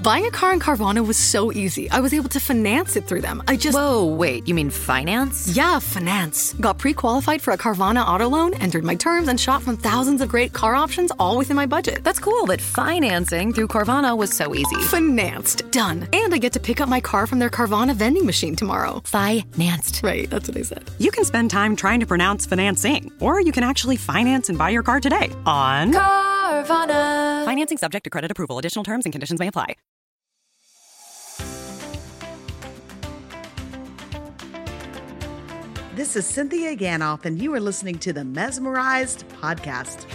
Buying a car in Carvana was so easy. I was able to finance it through them. Whoa, wait, you mean finance? Yeah, finance. Got pre-qualified for a Carvana auto loan, entered my terms, and shot from thousands of great car options all within my budget. That's cool that financing through Carvana was so easy. Financed. Done. And I get to pick up my car from their Carvana vending machine tomorrow. Financed. Right, that's what I said. You can spend time trying to pronounce financing, or you can actually finance and buy your car today on Carvana. Financing subject to credit approval. Additional terms and conditions may apply. This is Cynthia Ganoff, and you are listening to the Mesmerized Podcast.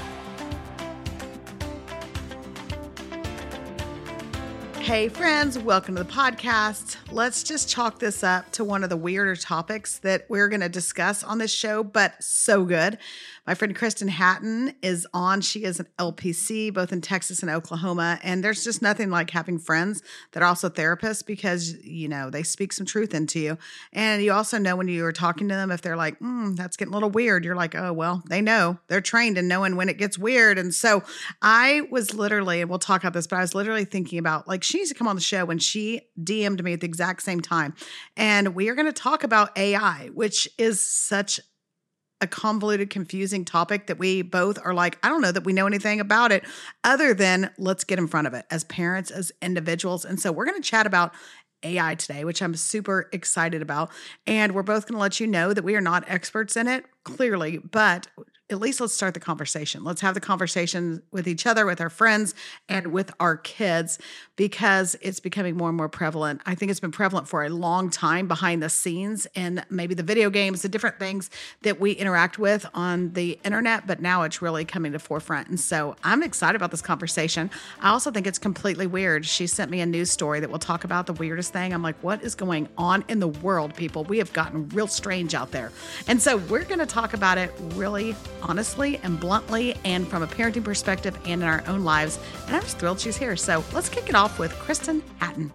Hey friends, welcome to the podcast. Let's just chalk this up to one of the weirder topics that we're going to discuss on this show, but so good. My friend Kristen Hatton is on. She is an LPC, both in Texas and Oklahoma. And there's just nothing like having friends that are also therapists because, you know, they speak some truth into you. And you also know when you are talking to them, if they're like, that's getting a little weird, you're like, oh, well, they know. They're trained in knowing when it gets weird. And so I was literally, and we'll talk about this, but I was literally thinking about, like, she needs to come on the show when she DM'd me at the exact same time. And we are going to talk about AI, which is such a convoluted, confusing topic that we both are like, I don't know that we know anything about it other than let's get in front of it as parents, as individuals. And so we're going to chat about AI today, which I'm super excited about. And we're both going to let you know that we are not experts in it, clearly, but at least let's start the conversation. Let's have the conversation with each other, with our friends, and with our kids, because it's becoming more and more prevalent. I think it's been prevalent for a long time behind the scenes and maybe the video games, the different things that we interact with on the internet, but now it's really coming to the forefront. And so I'm excited about this conversation. I also think it's completely weird. She sent me a news story that will talk about the weirdest thing. I'm like, what is going on in the world, people? We have gotten real strange out there. And so we're going to talk about it really honestly and bluntly and from a parenting perspective and in our own lives. And I'm just thrilled she's here. So let's kick it off with Kristen Hatton.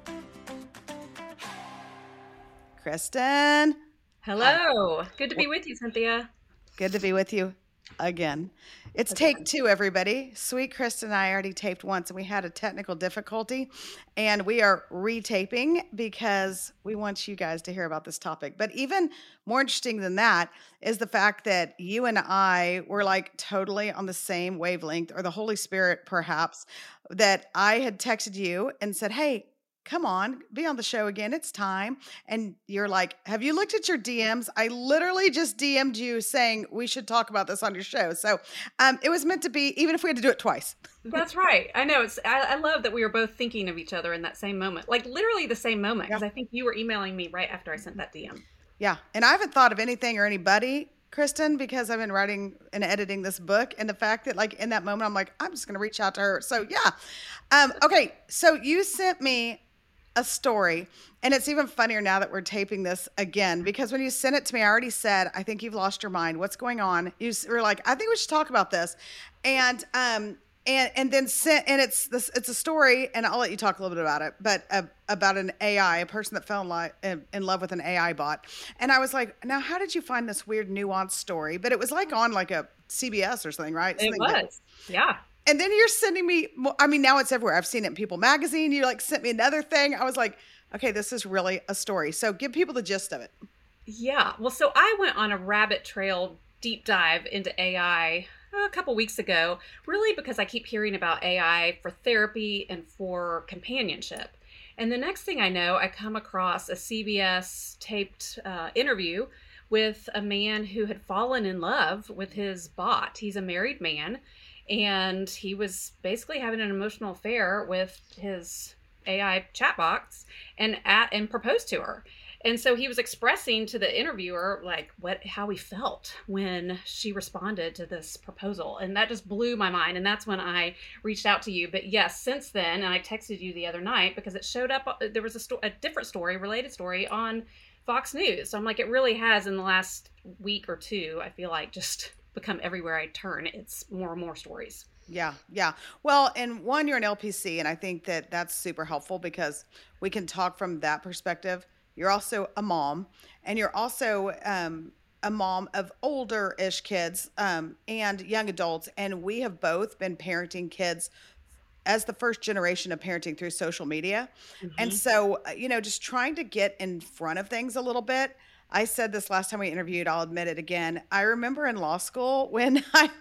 Kristen. Hello. Good to be with you, Cynthia. Good to be with you again. It's take two, everybody. Sweet Kristen and I already taped once and we had a technical difficulty and we are retaping because we want you guys to hear about this topic. But even more interesting than that is the fact that you and I were like totally on the same wavelength, or the Holy Spirit perhaps, that I had texted you and said, hey, come on, be on the show again. It's time. And you're like, have you looked at your DMs? I literally just DM'd you saying we should talk about this on your show. So it was meant to be, even if we had to do it twice. That's right. I know. I love that we were both thinking of each other in that same moment, like literally the same moment, because I think you were emailing me right after I sent that DM. Yeah. And I haven't thought of anything or anybody, Kristen, because I've been writing and editing this book, and the fact that like in that moment, I'm like, I'm just going to reach out to her. So yeah. Okay. So you sent me a story, and it's even funnier now that we're taping this again, because when you sent it to me, I already said, I think you've lost your mind. What's going on? You were like, I think we should talk about this. And then sent, and it's a story, and I'll let you talk a little bit about it, but about an AI, a person that fell in love with an AI bot. And I was like, now, how did you find this weird nuanced story? But it was like on like a CBS or something, right? It was. Yeah. And then you're sending me, I mean, now it's everywhere. I've seen it in People Magazine. You like sent me another thing. I was like, okay, this is really a story. So give people the gist of it. Yeah. Well, so I went on a rabbit trail deep dive into AI a couple weeks ago, really because I keep hearing about AI for therapy and for companionship. And the next thing I know, I come across a CBS taped interview with a man who had fallen in love with his bot. He's a married man. And he was basically having an emotional affair with his AI chat box and proposed to her. And so he was expressing to the interviewer like how he felt when she responded to this proposal. And that just blew my mind. And that's when I reached out to you. But yes, since then, and I texted you the other night because it showed up, there was a different story, related story on Fox News. So I'm like, it really has in the last week or two, I feel like just become everywhere I turn. It's more and more stories. Yeah. Yeah. Well, and one, you're an LPC, and I think that that's super helpful because we can talk from that perspective. You're also a mom, and you're also a mom of older-ish kids and young adults, and we have both been parenting kids as the first generation of parenting through social media. And Mm-hmm. so, just trying to get in front of things a little bit. I said this last time we interviewed, I'll admit it again. I remember in law school when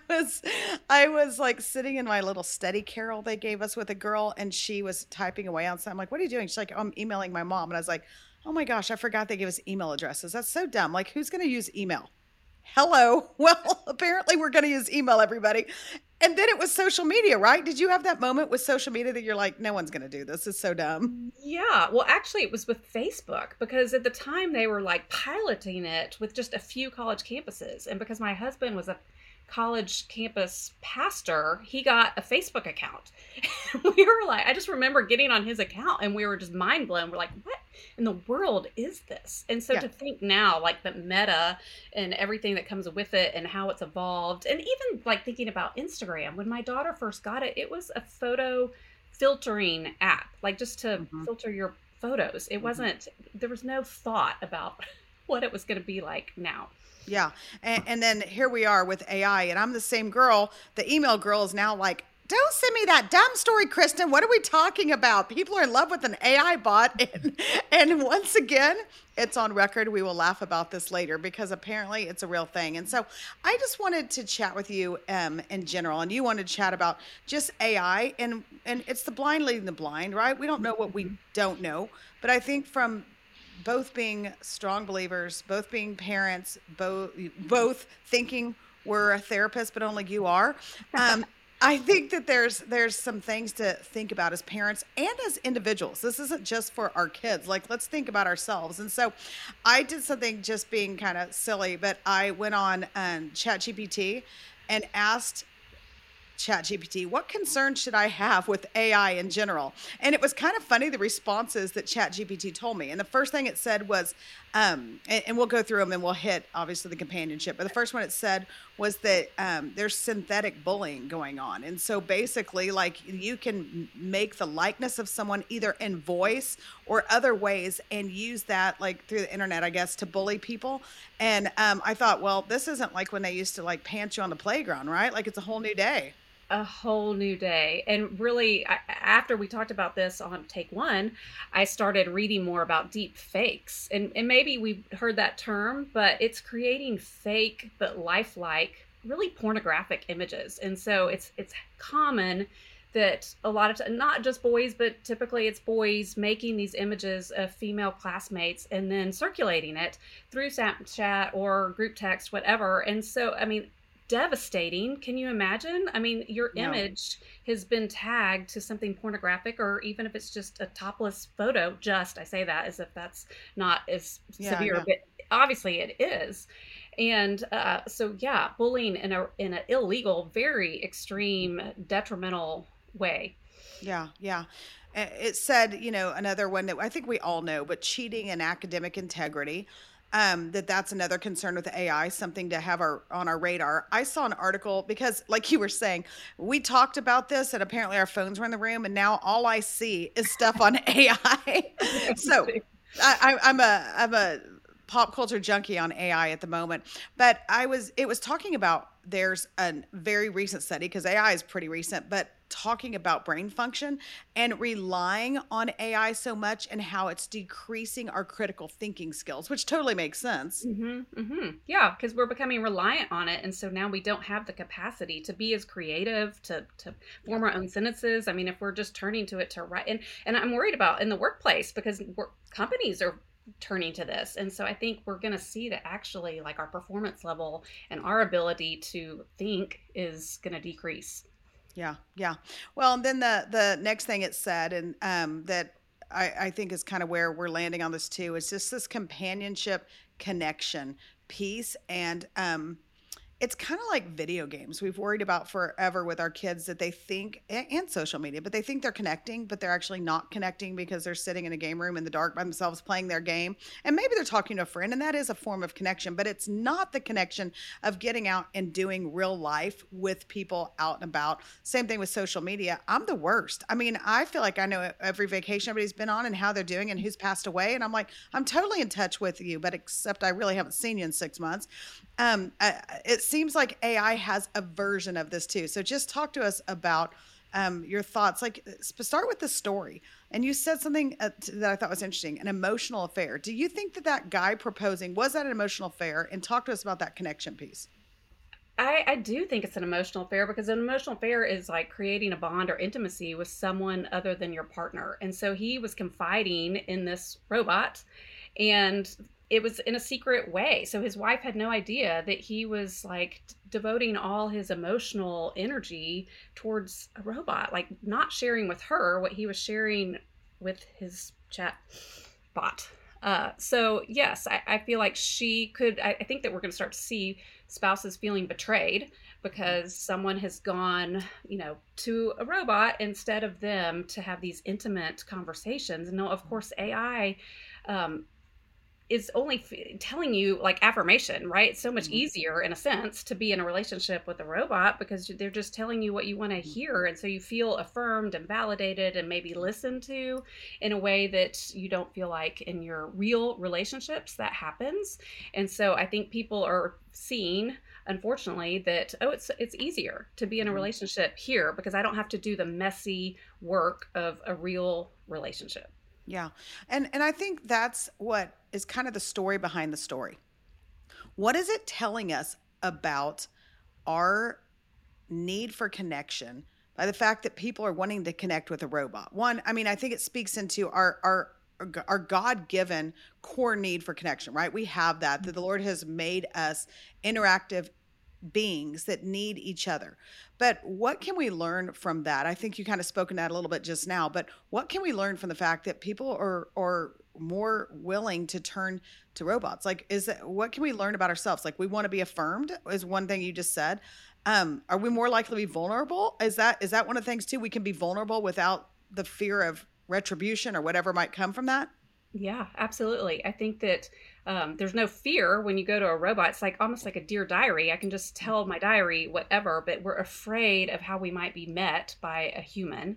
I was like sitting in my little study carrel they gave us with a girl, and she was typing away on something. I'm like, what are you doing? She's like, I'm emailing my mom. And I was like, oh my gosh, I forgot they gave us email addresses. That's so dumb. Like, who's going to use email? Hello. Well, apparently we're going to use email, everybody. And then it was social media, right? Did you have that moment with social media that you're like, no one's going to do this? It's so dumb. Yeah, well, actually, it was with Facebook because at the time they were like piloting it with just a few college campuses. And because my husband was a college campus pastor, he got a Facebook account. We were like, I just remember getting on his account and we were just mind blown. We're like, what in the world is this? And so Yeah. to think now, like the meta and everything that comes with it and how it's evolved, and even like thinking about Instagram, when my daughter first got it, it was a photo filtering app, like just to filter your photos. It wasn't, there was no thought about what it was going to be like now. Yeah. And then here we are with AI, and I'm the same girl. The email girl is now like, don't send me that dumb story, Kristen. What are we talking about? People are in love with an AI bot. And once again, it's on record. We will laugh about this later because apparently it's a real thing. And so I just wanted to chat with you in general, and you wanted to chat about just AI, and it's the blind leading the blind, right? We don't know what we don't know. But I think from both being strong believers, both being parents, both thinking we're a therapist, but only you are. I think that there's some things to think about as parents and as individuals. This isn't just for our kids. Like, let's think about ourselves. And so I did something just being kind of silly, but I went on ChatGPT and asked ChatGPT, what concerns should I have with AI in general? And it was kind of funny, the responses that ChatGPT told me. And the first thing it said was, and we'll go through them and we'll hit obviously the companionship. But the first one it said was that there's synthetic bullying going on. And so basically, like, you can make the likeness of someone either in voice or other ways and use that, like, through the internet, I guess, to bully people. And I thought, well, this isn't like when they used to like pants you on the playground, right? Like, it's a whole new day. A whole new day. And really, after we talked about this on Take One, I started reading more about deep fakes. And maybe we've heard that term, but it's creating fake but lifelike, really pornographic images. And so it's common that a lot of not just boys, but typically it's boys making these images of female classmates and then circulating it through Snapchat or group text, whatever. And so, I mean, devastating. Can you imagine? I mean, your No. image has been tagged to something pornographic, or even if it's just a topless photo, I say that as if that's not as Yeah, severe, no. but obviously it is. And so, yeah, bullying in an illegal, very extreme, detrimental way. Yeah, yeah. It said, another one that I think we all know, but cheating and academic integrity. That's another concern with AI, something to have on our radar. I saw an article because, like you were saying, we talked about this, and apparently our phones were in the room, and now all I see is stuff on AI. So I'm a pop culture junkie on AI at the moment, but it was talking about, there's a very recent study, because AI is pretty recent, but talking about brain function and relying on AI so much and how it's decreasing our critical thinking skills, which totally makes sense. Yeah, because we're becoming reliant on it. And so now we don't have the capacity to be as creative, to form our own sentences. I mean, if we're just turning to it to write, and I'm worried about in the workplace, because companies are turning to this. And so I think we're going to see that actually, like, our performance level and our ability to think is going to decrease. Yeah, yeah. Well, and then the next thing it said, and that I think is kind of where we're landing on this too, is just this companionship, connection, peace, and it's kind of like video games. We've worried about forever with our kids that they think, and social media, but they think they're connecting, but they're actually not connecting because they're sitting in a game room in the dark by themselves playing their game. And maybe they're talking to a friend, and that is a form of connection, but it's not the connection of getting out and doing real life with people out and about. Same thing with social media. I'm the worst. I mean, I feel like I know every vacation everybody's been on and how they're doing and who's passed away. And I'm like, I'm totally in touch with you, but except I really haven't seen you in 6 months. It seems like AI has a version of this too. So just talk to us about your thoughts. Like, start with the story. And you said something that I thought was interesting, an emotional affair. Do you think that that guy proposing, was that an emotional affair? And talk to us about that connection piece. I do think it's an emotional affair because an emotional affair is like creating a bond or intimacy with someone other than your partner. And so he was confiding in this robot, and it was in a secret way. So his wife had no idea that he was like devoting all his emotional energy towards a robot, like not sharing with her what he was sharing with his chat bot. So yes, I feel like she could, I think that we're going to start to see spouses feeling betrayed because someone has gone, to a robot instead of them to have these intimate conversations. And no, of course, AI, is only telling you like affirmation, right? It's so much easier in a sense to be in a relationship with a robot because they're just telling you what you want to hear. And so you feel affirmed and validated and maybe listened to in a way that you don't feel like in your real relationships that happens. And so I think people are seeing, unfortunately, that, it's easier to be in a relationship here because I don't have to do the messy work of a real relationship. Yeah. And I think that's what is kind of the story behind the story. What is it telling us about our need for connection by the fact that people are wanting to connect with a robot? One, I mean, I think it speaks into our God-given core need for connection, right? We have that the Lord has made us interactive beings that need each other. But what can we learn from that? I think you kind of spoken that a little bit just now, but what can we learn from the fact that people are more willing to turn to robots? Like, what can we learn about ourselves? Like, we want to be affirmed is one thing you just said. Are we more likely to be vulnerable? Is that one of the things too? We can be vulnerable without the fear of retribution or whatever might come from that. Yeah, absolutely. I think that there's no fear when you go to a robot. It's like almost like a Dear Diary. I can just tell my diary whatever, but we're afraid of how we might be met by a human.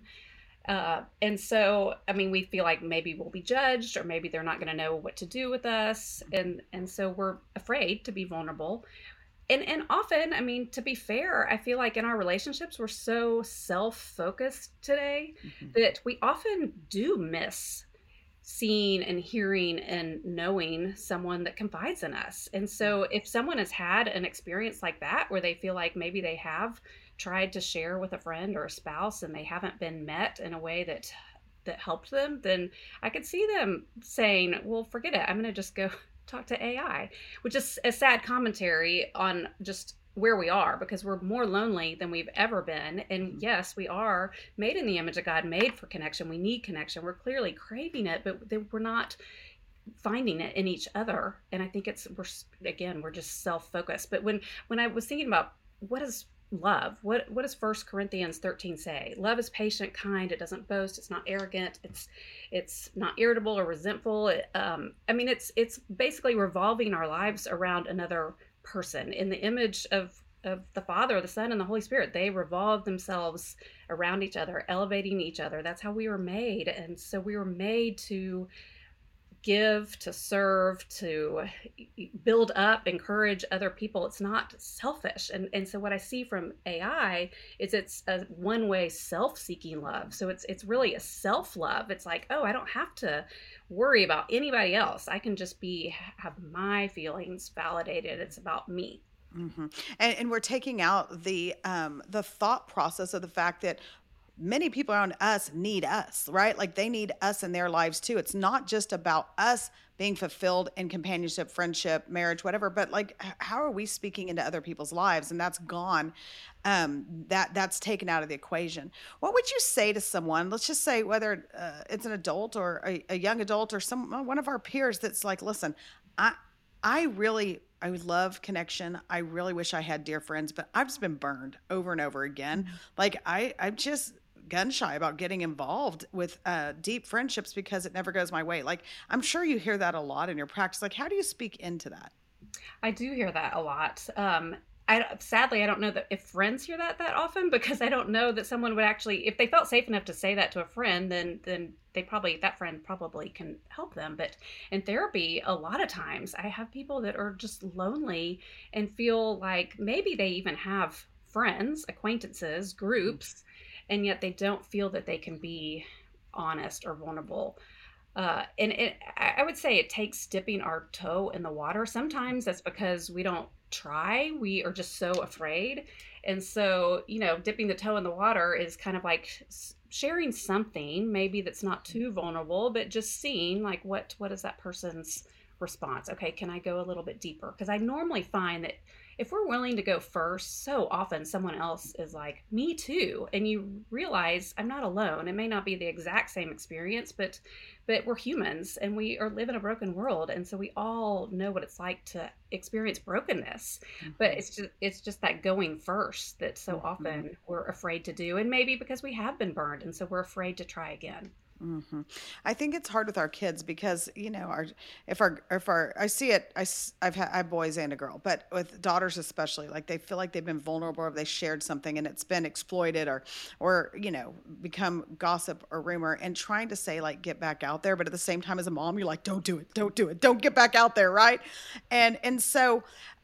And so, I mean, we feel like maybe we'll be judged or maybe they're not going to know what to do with us. And so we're afraid to be vulnerable. And often, I mean, to be fair, I feel like in our relationships, we're so self-focused today that we often do miss seeing and hearing and knowing someone that confides in us. And so if someone has had an experience like that, where they feel like maybe they have tried to share with a friend or a spouse and they haven't been met in a way that helped them, then I could see them saying, well, forget it. I'm going to just go talk to AI, which is a sad commentary on just where we are, because we're more lonely than we've ever been. And yes, we are made in the image of God, made for connection. We need connection. We're clearly craving it, but we're not finding it in each other. And I think we're just self-focused. But when I was thinking about what is love, what does 1 Corinthians 13 say? Love is patient, kind. It doesn't boast. It's not arrogant. It's not irritable or resentful. It's basically revolving our lives around another person in the image of the Father, the Son, and the Holy Spirit. They revolve themselves around each other, elevating each other. That's how we were made. And so we were made to give, to serve, to build up, encourage other people. It's not selfish. And so what I see from AI is it's a one-way self-seeking love. So it's really a self-love. It's like, oh, I don't have to worry about anybody else. I can just have my feelings validated. It's about me. Mm-hmm. And we're taking out the thought process of the fact that many people around us need us, right? Like they need us in their lives too. It's not just about us being fulfilled in companionship, friendship, marriage, whatever, but like, how are we speaking into other people's lives? And that's gone. That's taken out of the equation. What would you say to someone, let's just say whether it's an adult or a young adult or one of our peers that's like, listen, I would love connection. I really wish I had dear friends, but I've just been burned over and over again. Like I'm just gun shy about getting involved with deep friendships because it never goes my way. Like, I'm sure you hear that a lot in your practice. Like, how do you speak into that? I do hear that a lot. Sadly, I don't know that if friends hear that often, because I don't know that someone would actually, if they felt safe enough to say that to a friend, then that friend probably can help them. But in therapy, a lot of times I have people that are just lonely and feel like maybe they even have friends, acquaintances, groups, and yet they don't feel that they can be honest or vulnerable. I would say it takes dipping our toe in the water. Sometimes that's because we don't try. We are just so afraid. And so, dipping the toe in the water is kind of like sharing something, maybe that's not too vulnerable, but just seeing like what is that person's response? Okay, can I go a little bit deeper? Because I normally find that if we're willing to go first, so often someone else is like, me too. And you realize I'm not alone. It may not be the exact same experience, but we're humans and we are live in a broken world. And so we all know what it's like to experience brokenness. But it's just that going first that so often we're afraid to do. And maybe because we have been burned, and so we're afraid to try again. I think it's hard with our kids because if our I see it, I have boys and a girl, but with daughters especially, like they feel like they've been vulnerable or they shared something and it's been exploited or become gossip or rumor, and trying to say like get back out there, but at the same time as a mom you're like don't do it, don't get back out there, right? And so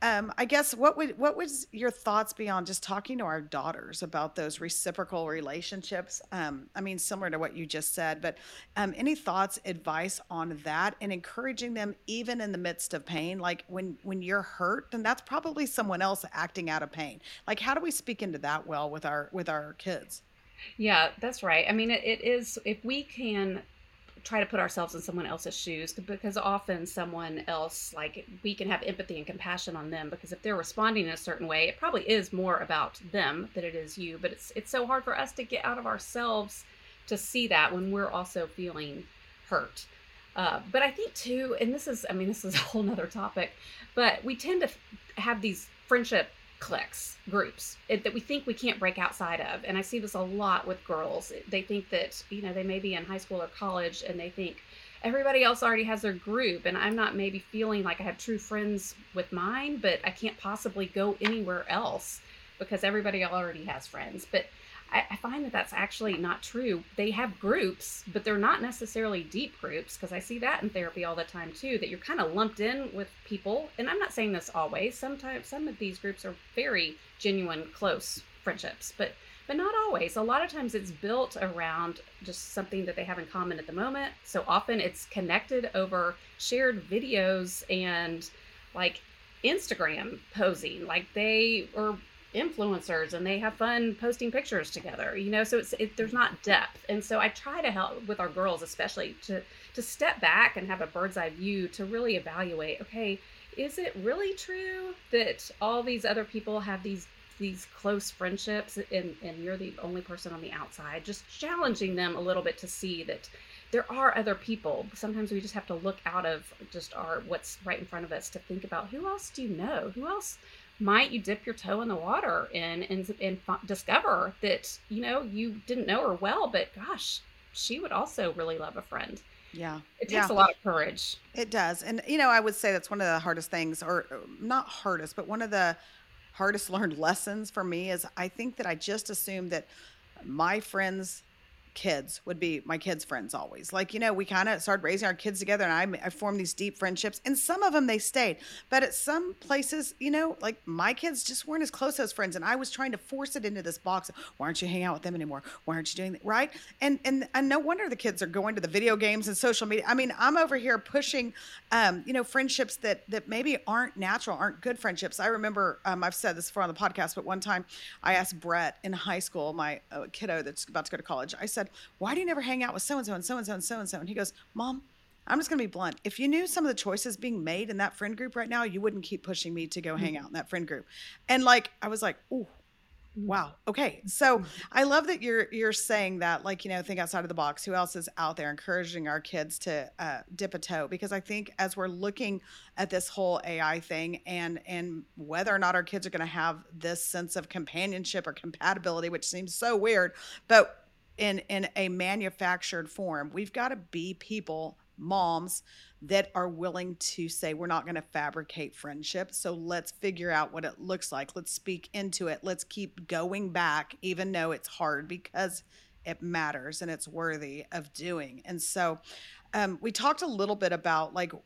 I guess what was your thoughts beyond just talking to our daughters about those reciprocal relationships? I mean, similar to what you just said, but any thoughts, advice on that, and encouraging them even in the midst of pain? Like when you're hurt, then that's probably someone else acting out of pain. Like how do we speak into that well with our kids? Yeah, that's right. I mean, it is, if we can try to put ourselves in someone else's shoes, because often someone else, like we can have empathy and compassion on them, because if they're responding in a certain way, it probably is more about them than it is you. But it's so hard for us to get out of ourselves to see that when we're also feeling hurt. But I think too, and this is a whole nother topic, but we tend to have these friendship cliques, groups that we think we can't break outside of. And I see this a lot with girls. They think that, they may be in high school or college and they think everybody else already has their group and I'm not maybe feeling like I have true friends with mine, but I can't possibly go anywhere else because everybody already has friends. But I find that that's actually not true. They have groups, but they're not necessarily deep groups, because I see that in therapy all the time too, that you're kind of lumped in with people. And I'm not saying this always. Sometimes some of these groups are very genuine, close friendships, but not always. A lot of times it's built around just something that they have in common at the moment. So often it's connected over shared videos and like Instagram posing, like they are influencers and they have fun posting pictures together, so there's not depth. And so I try to help with our girls, especially to step back and have a bird's eye view to really evaluate, okay, is it really true that all these other people have these close friendships and you're the only person on the outside? Just challenging them a little bit to see that there are other people. Sometimes we just have to look out of just what's right in front of us to think about, who else do you know? Who else might you dip your toe in the water and discover that, you didn't know her well, but gosh, she would also really love a friend. Yeah. It takes a lot of courage. It does. And, I would say that's one of the hardest things, or not hardest, but one of the hardest learned lessons for me is I think that I just assumed that my friends' kids would be my kids' friends always. Like, we kind of started raising our kids together and I formed these deep friendships, and some of them they stayed. But at some places, like my kids just weren't as close as friends. And I was trying to force it into this box of, why aren't you hanging out with them anymore? Why aren't you doing that? Right. And no wonder the kids are going to the video games and social media. I mean, I'm over here pushing, friendships that maybe aren't natural, aren't good friendships. I remember, I've said this before on the podcast, but one time I asked Brett in high school, my kiddo that's about to go to college, I said, why do you never hang out with so-and-so and so-and-so and so-and-so? And he goes, Mom, I'm just going to be blunt. If you knew some of the choices being made in that friend group right now, you wouldn't keep pushing me to go hang out in that friend group. And like, I was like, ooh, wow. Okay. So I love that you're saying that, like, think outside of the box. Who else is out there encouraging our kids to dip a toe? Because I think as we're looking at this whole AI thing and whether or not our kids are going to have this sense of companionship or compatibility, which seems so weird, but in a manufactured form, we've got to be people, moms, that are willing to say, we're not going to fabricate friendship. So let's figure out what it looks like. Let's speak into it. Let's keep going back, even though it's hard, because it matters and it's worthy of doing. And so we talked a little bit about like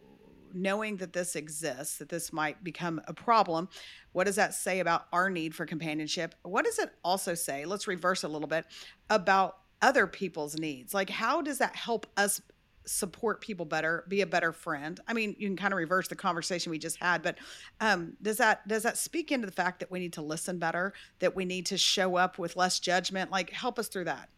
knowing that this exists, that this might become a problem, what does that say about our need for companionship? What does it also say, let's reverse a little bit, about other people's needs? Like, how does that help us support people better, be a better friend? I mean, you can kind of reverse the conversation we just had, but does that speak into the fact that we need to listen better, that we need to show up with less judgment? Like, help us through that.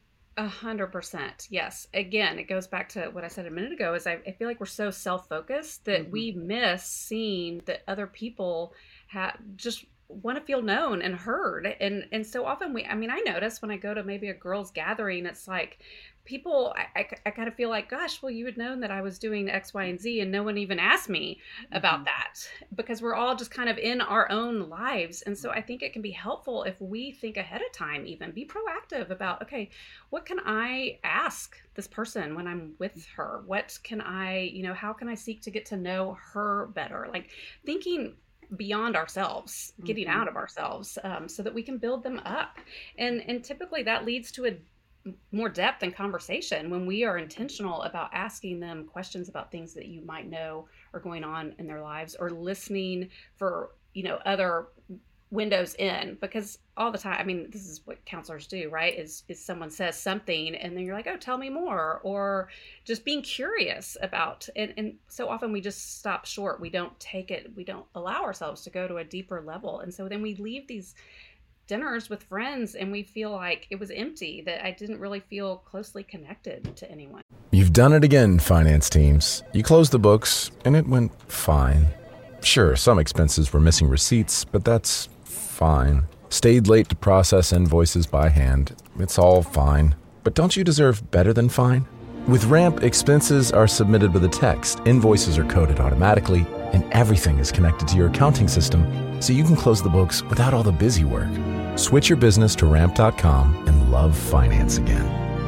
100%. Yes. Again, it goes back to what I said a minute ago is I feel like we're so self-focused that we miss seeing that other people just want to feel known and heard. And so often I notice when I go to maybe a girls' gathering, it's like people, I kind of feel like, gosh, well, you had known that I was doing X, Y, and Z, and no one even asked me about that, because we're all just kind of in our own lives. And so I think it can be helpful if we think ahead of time, even be proactive about, okay, what can I ask this person when I'm with her? What can I, how can I seek to get to know her better? Like thinking beyond ourselves, getting out of ourselves, so that we can build them up. And typically that leads to a more depth in conversation when we are intentional about asking them questions about things that you might know are going on in their lives, or listening for, other windows in, because all the time, this is what counselors do, right? Is someone says something and then you're like, oh, tell me more, or just being curious about, and so often we just stop short. We don't allow ourselves to go to a deeper level. And so then we leave these dinners with friends and we feel like it was empty, that I didn't really feel closely connected to anyone. You've done it again, finance teams. You closed the books and it went fine. Sure, some expenses were missing receipts, but that's fine. Stayed late to process invoices by hand. It's all fine. But don't you deserve better than fine? With Ramp, expenses are submitted with a text, invoices are coded automatically, and everything is connected to your accounting system, so you can close the books without all the busy work. Switch your business to Ramp.com and love finance again.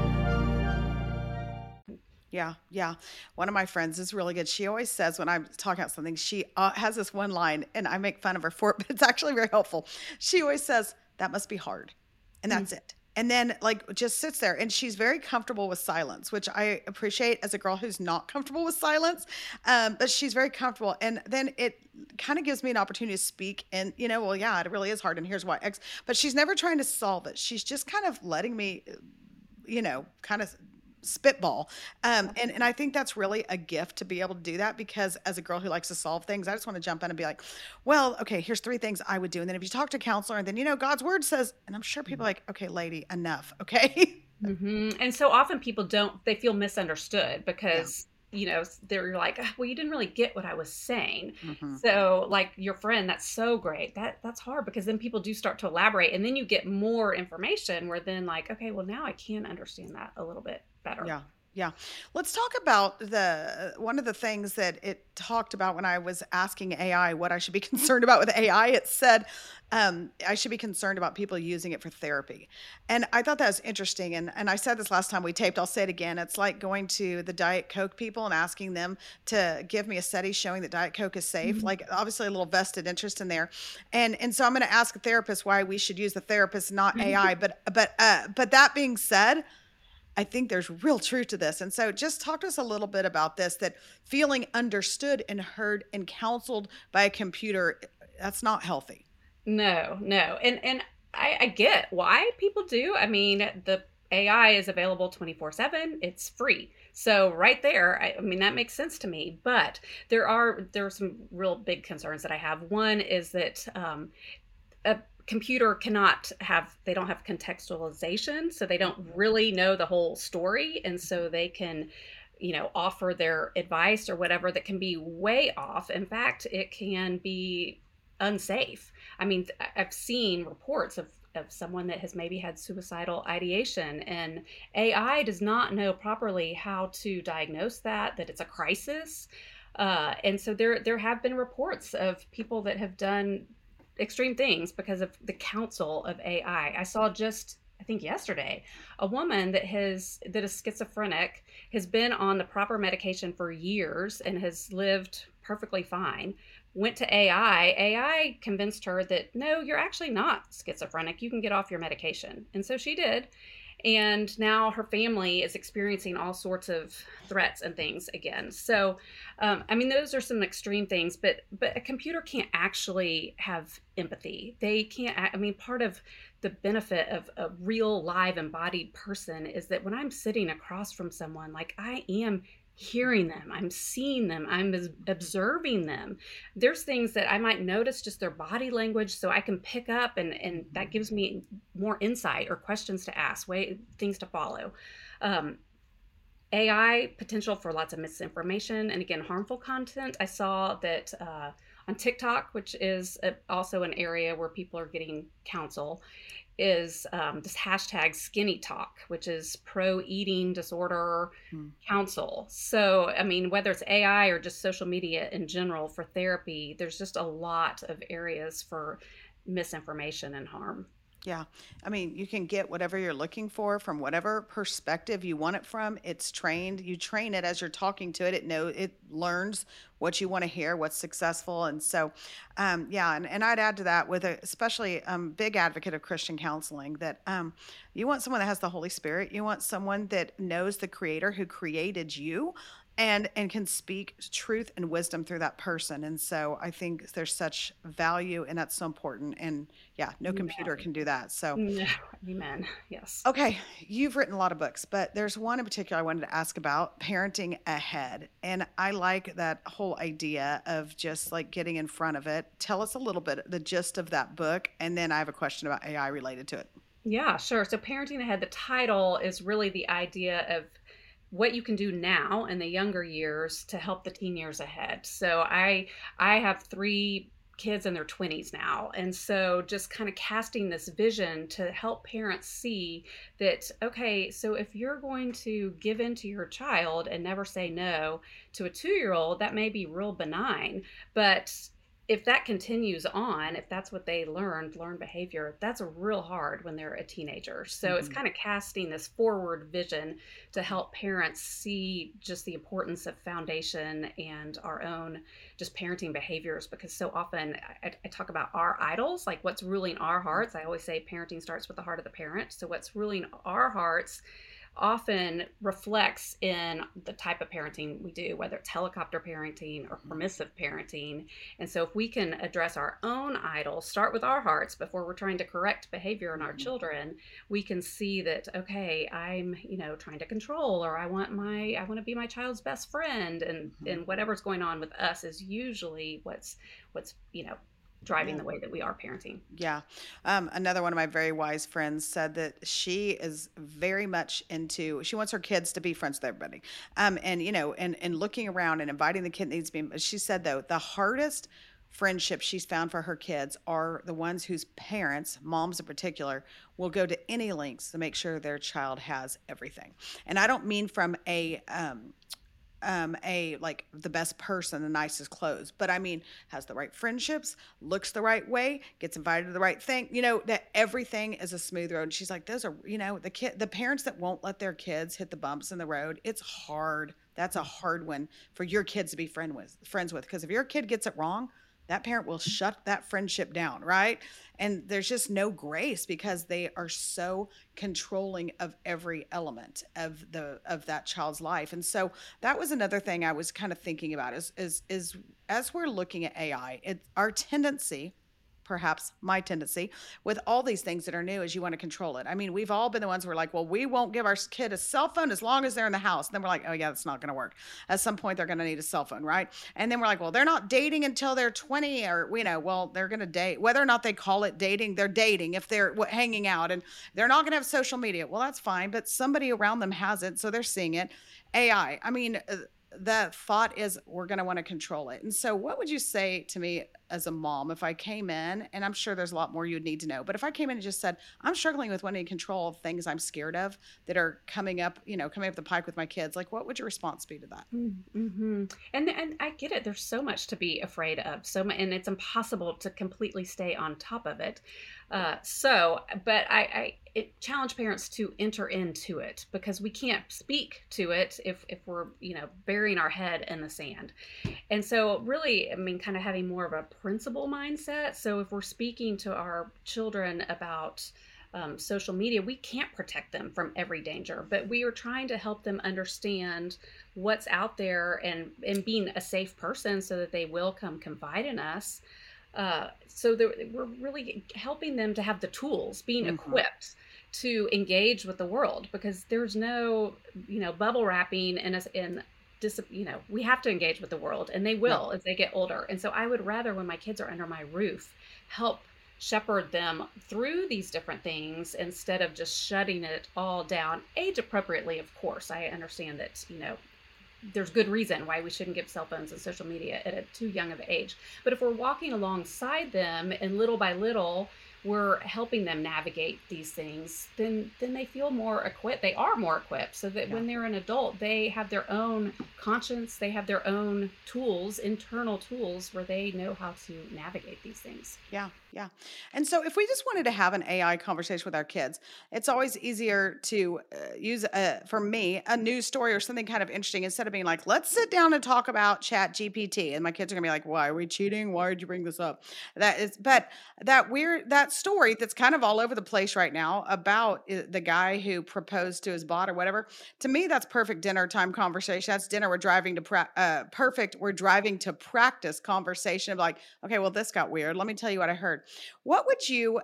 Yeah. One of my friends is really good. She always says when I'm talking about something, she has this one line, and I make fun of her for it, but it's actually very helpful. She always says, that must be hard. And that's it. And then just sits there, and she's very comfortable with silence, which I appreciate as a girl who's not comfortable with silence. But she's very comfortable. And then it kind of gives me an opportunity to speak and, well, yeah, it really is hard. And here's why X, but she's never trying to solve it. She's just kind of letting me, kind of spitball. And I think that's really a gift to be able to do that, because as a girl who likes to solve things, I just want to jump in and be like, well, okay, here's 3 things I would do. And then if you talk to a counselor, and then, God's word says, and I'm sure people are like, okay, lady, enough. Okay. And so often people they feel misunderstood because, they're like, well, you didn't really get what I was saying. So like your friend, that's so great. That's hard, because then people do start to elaborate, and then you get more information where then like, okay, well, now I can understand that a little bit better. Yeah. Let's talk about one of the things that it talked about when I was asking AI what I should be concerned about with AI. It said I should be concerned about people using it for therapy. And I thought that was interesting. And I said this last time we taped, I'll say it again. It's like going to the Diet Coke people and asking them to give me a study showing that Diet Coke is safe. Like, obviously a little vested interest in there. And so I'm going to ask a therapist why we should use the therapist, not AI. But that being said, I think there's real truth to this. And so just talk to us a little bit about this, that feeling understood and heard and counseled by a computer, that's not healthy. No. And I get why people do. The AI is available 24/7. It's free. So right there, that makes sense to me. But there are some real big concerns that I have. One is that a computer they don't have contextualization, so they don't really know the whole story. And so they can, offer their advice or whatever that can be way off. In fact, it can be unsafe. I've seen reports of someone that has maybe had suicidal ideation, and AI does not know properly how to diagnose that it's a crisis. And so there have been reports of people that have done extreme things because of the counsel of AI. I saw I think yesterday, a woman that is schizophrenic, has been on the proper medication for years and has lived perfectly fine, went to AI convinced her that, no, you're actually not schizophrenic. You can get off your medication. And so she did. And now her family is experiencing all sorts of threats and things again. So, I mean, those are some extreme things, but a computer can't actually have empathy. They can't, I mean, part of the benefit of a real live embodied person is that when I'm sitting across from someone, like I am hearing them, I'm seeing them, I'm observing them. There's things that I might notice just their body language, so I can pick up, and that gives me more insight or questions to ask, things to follow. AI potential for lots of misinformation and again harmful content. I saw that on TikTok, which is also an area where people are getting counsel, is this hashtag skinny talk, which is pro eating disorder counsel. So, I mean, whether it's AI or just social media in general for therapy, there's just a lot of areas for misinformation and harm. Yeah. I mean, you can get whatever you're looking for from whatever perspective you want it from. It's trained. You train it as you're talking to it. It learns what you want to hear, what's successful. And so, yeah. And I'd add to that with especially big advocate of Christian counseling that you want someone that has the Holy Spirit. You want someone that knows the Creator who created you and can speak truth and wisdom through that person. And so I think there's such value, and that's so important. And yeah, no computer can do that. So Amen. Yes. okay, you've written a lot of books, but there's one in particular I wanted to ask about, Parenting Ahead. And I like that whole idea of just like getting in front of it. Tell us a little bit the gist of that book, and then I have a question about AI related to it. Yeah, sure. So Parenting Ahead, the title is really the idea of what you can do now in the younger years to help the teen years ahead. So I have 3 kids in their 20s now. And so just kind of casting this vision to help parents see that, okay, so if you're going to give in to your child and never say no to a 2-year-old, that may be real benign, but if that continues on, if that's what they learn behavior, that's real hard when they're a teenager. So it's kind of casting this forward vision to help parents see just the importance of foundation and our own just parenting behaviors, because so often I talk about our idols, like what's ruling our hearts. I always say parenting starts with the heart of the parent. So what's ruling our hearts often reflects in the type of parenting we do, whether it's helicopter parenting or permissive parenting. And so if we can address our own idols, start with our hearts before we're trying to correct behavior in our children, we can see that, okay, I'm, trying to control, or I want to be my child's best friend, and whatever's going on with us is usually what's driving the way that we are parenting. Yeah. Another one of my very wise friends said that she is very much she wants her kids to be friends with everybody. And looking around and inviting the kid needs to be, she said though, the hardest friendships she's found for her kids are the ones whose parents, moms in particular, will go to any lengths to make sure their child has everything. And I don't mean from a like the best person, the nicest clothes, but I mean, has the right friendships, looks the right way, gets invited to the right thing, that everything is a smooth road. And she's like, those are, the parents that won't let their kids hit the bumps in the road. It's hard. That's a hard one for your kids to be friends with. Because if your kid gets it wrong, that parent will shut that friendship down, right? And there's just no grace because they are so controlling of every element of that child's life. And so that was another thing I was kind of thinking about is as we're looking at AI, our tendency, perhaps my tendency with all these things that are new, is you want to control it. I mean, we've all been the ones who are like, well, we won't give our kid a cell phone as long as they're in the house. And then we're like, oh yeah, that's not going to work. At some point, they're going to need a cell phone, right? And then we're like, well, they're not dating until they're 20, or, well, they're going to date. Whether or not they call it dating, they're dating if they're hanging out, and they're not going to have social media. Well, that's fine, but somebody around them has it, so they're seeing it. AI, I mean, the thought is we're going to want to control it. And so what would you say to me as a mom if I came in, and I'm sure there's a lot more you would need to know, but if I came in and just said, I'm struggling with wanting to control things I'm scared of that are coming up the pike with my kids, like what would your response be to that? Mm-hmm. And I get it. There's so much to be afraid of, and it's impossible to completely stay on top of it. But I challenge parents to enter into it, because we can't speak to it if we're, burying our head in the sand. And so really, I mean, kind of having more of a principle mindset. So if we're speaking to our children about social media, we can't protect them from every danger, but we are trying to help them understand what's out there and being a safe person so that they will come confide in us. So that we're really helping them to have the tools, being equipped to engage with the world, because there's no, bubble wrapping we have to engage with the world, and they will as they get older. And so I would rather, when my kids are under my roof, help shepherd them through these different things instead of just shutting it all down, age appropriately. Of course, I understand that, there's good reason why we shouldn't give cell phones and social media at a too young of an age. But if we're walking alongside them and little by little we're helping them navigate these things, then they feel more equipped. They are more equipped, so that when they're an adult, they have their own conscience, they have their own tools, internal tools, where they know how to navigate these things. Yeah. And so if we just wanted to have an AI conversation with our kids, it's always easier to use, for me, a news story or something kind of interesting, instead of being like, let's sit down and talk about Chat GPT. And my kids are gonna be like, why are we cheating? Why did you bring this up? But that story that's kind of all over the place right now about the guy who proposed to his bot or whatever, to me, that's perfect dinner time conversation. That's dinner. We're driving to we're driving to practice conversation of like, okay, well, this got weird. Let me tell you what I heard. What would you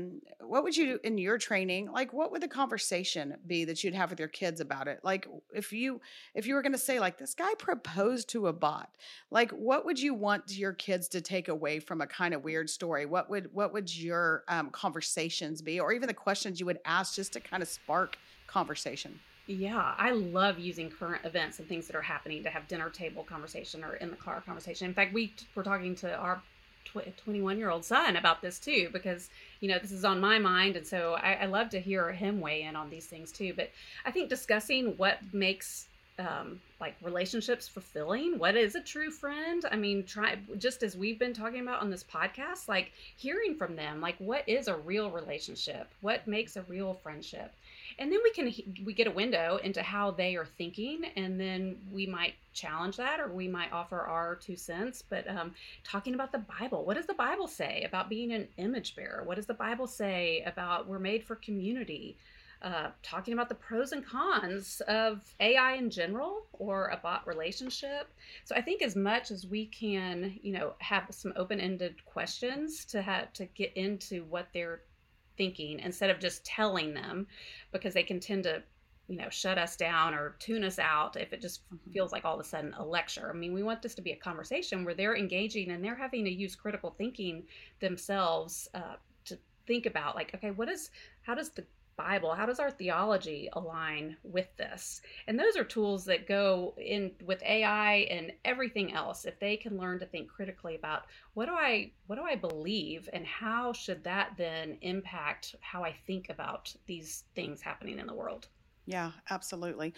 in your training, like, what would the conversation be that you'd have with your kids about it? Like, if you were going to say, like, this guy proposed to a bot, like, what would you want your kids to take away from a kind of weird story? What would your conversations be, or even the questions you would ask, just to kind of spark conversation? Yeah, I love using current events and things that are happening to have dinner table conversation or in the car conversation. In fact, we were talking to our 21-year-old son about this too, because this is on my mind, and so I love to hear him weigh in on these things too. But I think discussing what makes like relationships fulfilling, what is a true friend, I mean, try, just as we've been talking about on this podcast, like hearing from them, like, what is a real relationship, what makes a real friendship. And then we get a window into how they are thinking, and then we might challenge that, or we might offer our 2 cents. But talking about the Bible, what does the Bible say about being an image bearer? What does the Bible say about we're made for community? Talking about the pros and cons of AI in general, or a bot relationship. So I think as much as we can, have some open-ended questions to get into what they're thinking, instead of just telling them, because they can tend to shut us down or tune us out if it just feels like all of a sudden a lecture. I mean, we want this to be a conversation where they're engaging and they're having to use critical thinking themselves to think about, like, okay, how does the Bible, how does our theology align with this? And those are tools that go in with AI and everything else. If they can learn to think critically about what do I believe, and how should that then impact how I think about these things happening in the world? Yeah, absolutely.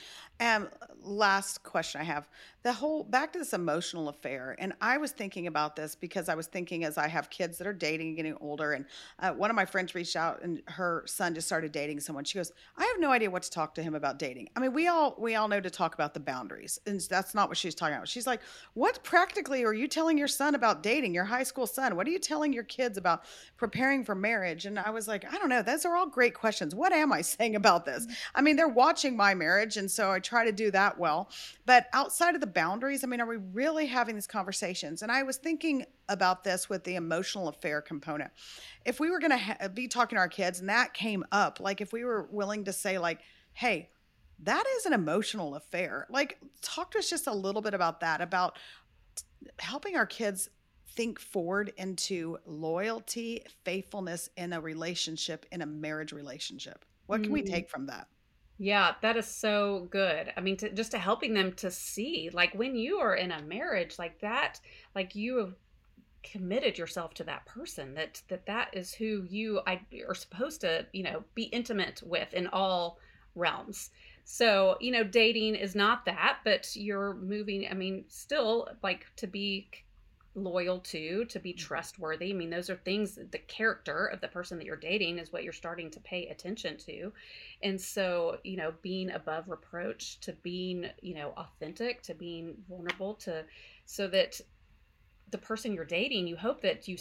Last question I have, back to this emotional affair. And I was thinking about this because I was thinking, as I have kids that are dating and getting older, and one of my friends reached out and her son just started dating someone. She goes, I have no idea what to talk to him about dating. I mean, we all know to talk about the boundaries, and that's not what she's talking about. She's like, what practically are you telling your son about dating, your high school son? What are you telling your kids about preparing for marriage? And I was like, I don't know. Those are all great questions. What am I saying about this? I mean, they're watching my marriage, and so I try to do that well. But outside of the boundaries, I mean, are we really having these conversations? And I was thinking about this with the emotional affair component. If we were going to be talking to our kids and that came up, like if we were willing to say, like, hey, that is an emotional affair. Like, talk to us just a little bit about that, about helping our kids think forward into loyalty, faithfulness in a relationship, in a marriage relationship. What can we take from that? Yeah, that is so good. I mean, just to helping them to see, like, when you are in a marriage like that, like, you have committed yourself to that person, that is who you are supposed to, be intimate with in all realms. So, dating is not that, but you're moving, I mean, still, like, to be loyal to be trustworthy. I mean, those are things, the character of the person that you're dating is what you're starting to pay attention to. And so, being above reproach, to being, authentic, to being vulnerable, so that the person you're dating, you hope that you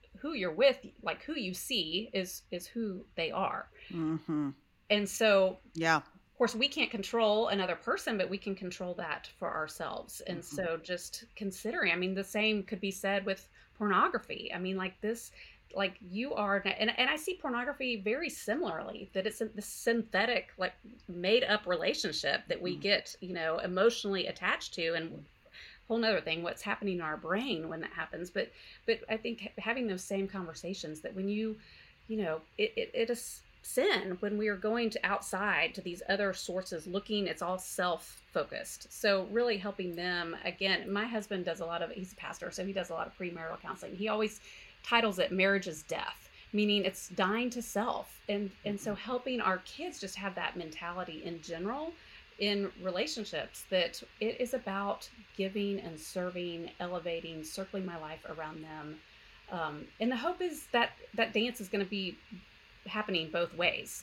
who you're with, like who you see is who they are. Mm-hmm. And so, yeah, of course, we can't control another person, but we can control that for ourselves. And so just considering, I mean, the same could be said with pornography. I mean, like this, like you are, and I see pornography very similarly, that it's the synthetic, like made up relationship that we get, you know, emotionally attached to, and whole nother thing, what's happening in our brain when that happens. But I think having those same conversations, that when you know, it is sin when we are going to outside to these other sources looking, it's all self-focused. So really helping them, again, my husband does he's a pastor, so he does a lot of premarital counseling. He always titles it marriage is death, meaning it's dying to self. And so helping our kids just have that mentality in general in relationships, that it is about giving and serving, elevating, circling my life around them. And the hope is that dance is going to be happening both ways.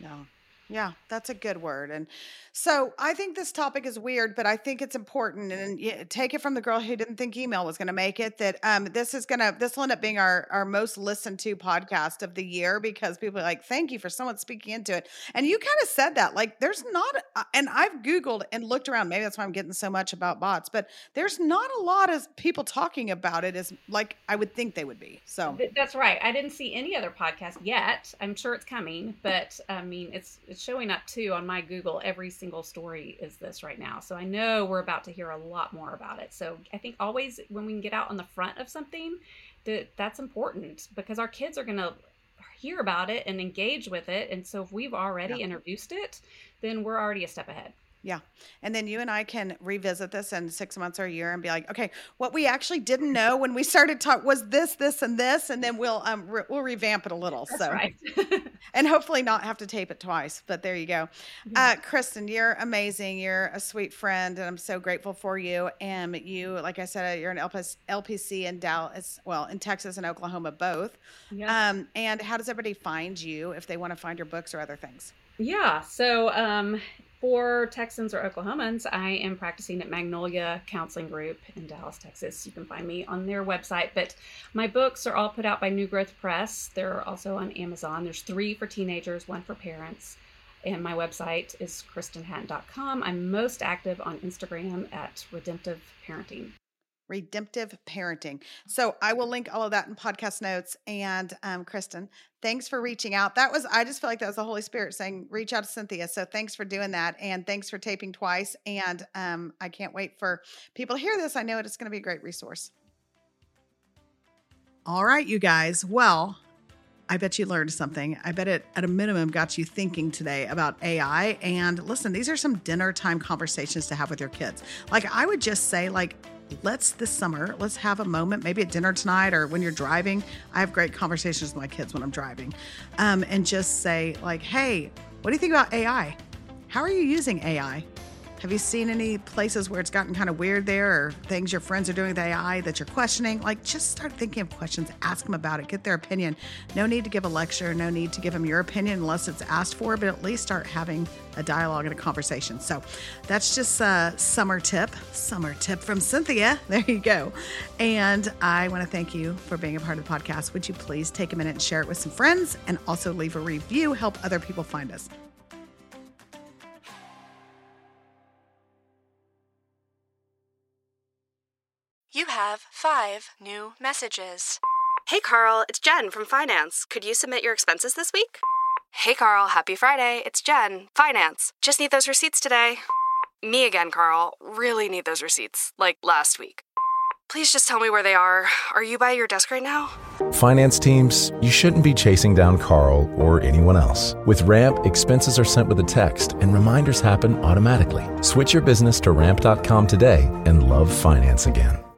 Yeah, that's a good word. And so I think this topic is weird, but I think it's important. And take it from the girl who didn't think email was going to make it, that this will end up being our most listened to podcast of the year, because people are like, thank you for someone speaking into it. And you kind of said that, like, there's not, and I've Googled and looked around, maybe that's why I'm getting so much about bots, but there's not a lot of people talking about it as like I would think they would be. So that's right. I didn't see any other podcast yet. I'm sure it's coming, but I mean, it's showing up too on my Google. Every single story is this right now. So I know we're about to hear a lot more about it. So I think always when we can get out on the front of something, that's important, because our kids are going to hear about it and engage with it. And so if we've already introduced it, then we're already a step ahead. Yeah. And then you and I can revisit this in 6 months or a year and be like, okay, what we actually didn't know when we started talking was this, and this, and then we'll revamp it a little. That's so right. And hopefully not have to tape it twice, but there you go. Kristen, you're amazing. You're a sweet friend, and I'm so grateful for you. And you, like I said, you're an LPC in Dallas, well, in Texas and Oklahoma, both. Yeah. And how does everybody find you if they want to find your books or other things? Yeah. So, for Texans or Oklahomans, I am practicing at Magnolia Counseling Group in Dallas, Texas. You can find me on their website, but my books are all put out by New Growth Press. They're also on Amazon. There's 3 for teenagers, 1 for parents. And my website is KristenHatton.com. I'm most active on Instagram at Redemptive Parenting. Redemptive Parenting. So I will link all of that in podcast notes. And Kristen, thanks for reaching out. I just feel like that was the Holy Spirit saying, reach out to Cynthia. So thanks for doing that. And thanks for taping twice. And I can't wait for people to hear this. I know it's going to be a great resource. All right, you guys. Well, I bet you learned something. I bet it at a minimum got you thinking today about AI. And listen, these are some dinner time conversations to have with your kids. Like I would just say, like, this summer, let's have a moment, maybe at dinner tonight or when you're driving. I have great conversations with my kids when I'm driving, and just say like, hey, what do you think about AI? How are you using AI? Have you seen any places where it's gotten kind of weird there, or things your friends are doing with AI that you're questioning? Like, just start thinking of questions, ask them about it, get their opinion. No need to give a lecture, no need to give them your opinion unless it's asked for, but at least start having a dialogue and a conversation. So that's just a summer tip from Cynthia. There you go. And I want to thank you for being a part of the podcast. Would you please take a minute and share it with some friends, and also leave a review, help other people find us. You have 5 new messages. Hey Carl, it's Jen from Finance. Could you submit your expenses this week? Hey Carl, happy Friday. It's Jen, Finance. Just need those receipts today. Me again, Carl. Really need those receipts, like last week. Please just tell me where they are. Are you by your desk right now? Finance teams, you shouldn't be chasing down Carl or anyone else. With Ramp, expenses are sent with a text and reminders happen automatically. Switch your business to ramp.com today and love finance again.